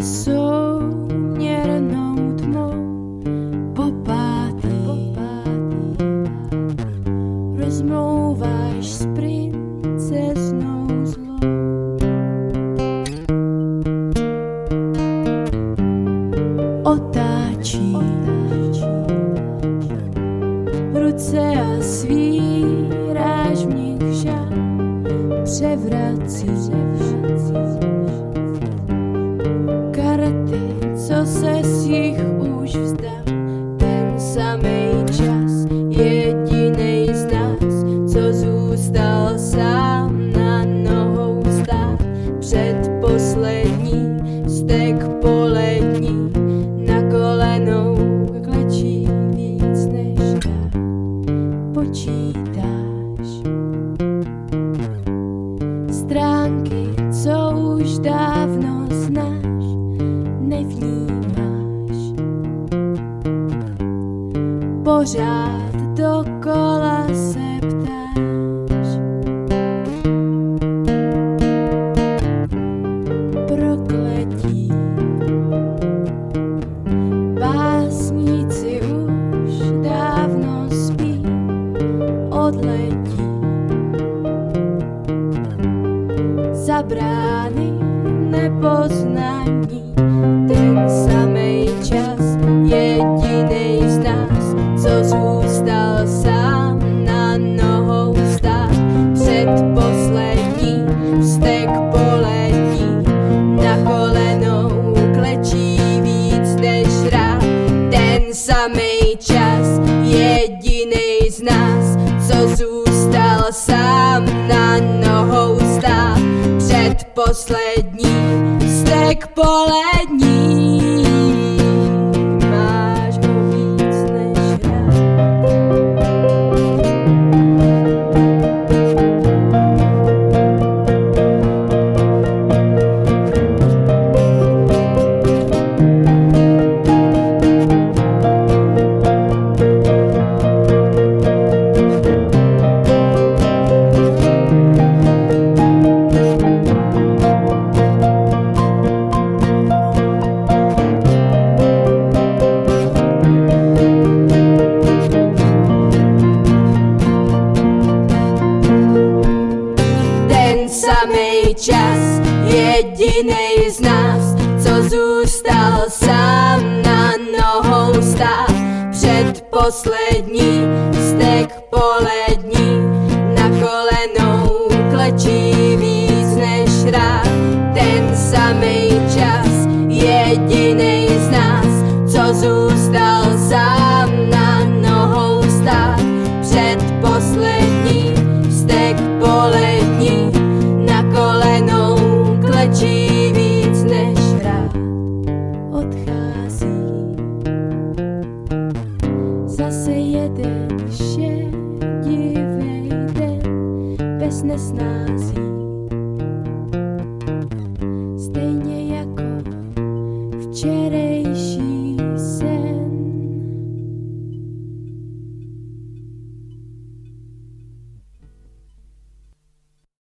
souměrnou tmou popátý. Rozmlouváš s princeznou zlou. Otáčí ruce a svíráš v nich žár. Převracíš karty, co se z jich už vzdal. Ten samej čas, jedinej z nás, co zůstal sám na nohou stát. Předposlední stek polední, na kolenou klečí víc než rád. Počítáš stránky, co už dávno znáš, nevnímáš. Pořád dokola se ptáš. Prokletí básníci už dávno spí, odletí za brány nepoznání. Ten samej čas, jedinej z nás, co zůstal sám na nohou stát. Předposlední vztek polední, na kolenou klečí víc než rád. Ten samej čas, jedinej z nás, co zůstal sám na nohou stát. Předposlední vztek polední, máš ho víc než rád. Samej čas, jedinej z nás, co zůstal sám na nohou stát. Předposlední vztek polední, na kolenou klečí víc než rád. Ten samej čas, jedinej z nás, co zůstal sám na nohou stát. Předposlední vztek polední, na kolenou klečí víc než rád. Odchází zase jeden šedivej den bez nesnází. Stejně jako včera